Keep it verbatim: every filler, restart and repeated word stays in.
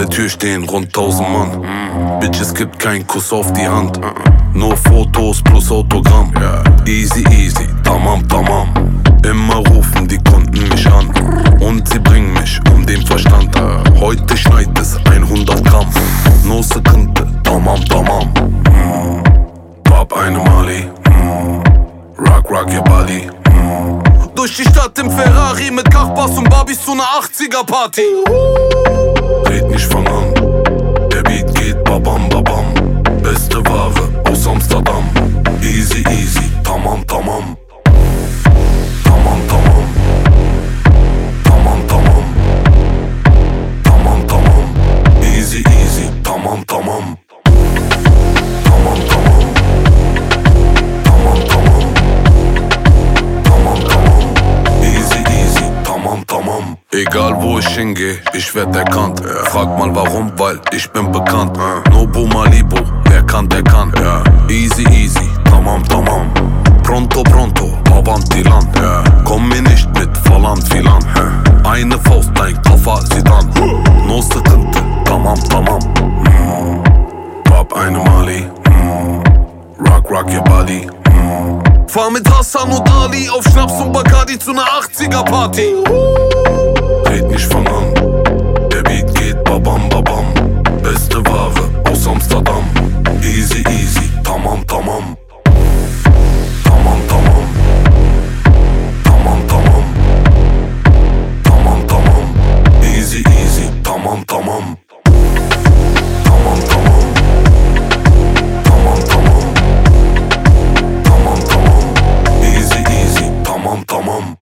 der Tür stehen rund tausend Mann. Bitch, es gibt keinen Kuss auf die Hand. Nur Fotos plus Autogramm. Easy, easy, tamam, tamam. Immer rufen die Kunden mich an und sie bringen mich um den Verstand. Heute schneit es hundert Gramm. No Sekunde, tamam, tamam. Bab eine Mali. Rock, rock your body. Durch die Stadt im Ferrari mit Kachbass und Barbies zu ner achtziger Party. Red nicht von an, der Beat geht babam babam. Beste Ware aus Amsterdam. Easy easy, tamam tamam. Tamam tamam. Tamam tamam. Tamam tamam. Easy easy, tamam tamam. Tamam tamam. Tamam tamam. Tamam tamam. Easy easy, tamam tamam. Egal wo ich hingehe, ich werd erkannt. Ja. Frag mal warum, weil ich bin bekannt. Ja. Nobu Malibu, wer kann, der kann. Ja. Easy easy, tamam tamam. Pronto pronto, avanti land. Ja. Komm mir nicht mit verlangt viel an. Ja. Eine Faust, dein Koffer sieht an. No Sekunde, tamam tamam. Mm. Bab eine Mali. Mm. Rock rock your body. Mm. Fahr mit Hassan und Ali auf Schnaps und Bacardi zu ner achtziger Party. Red nicht von an, der Beat geht babam babam. Beste Ware aus Amsterdam. Easy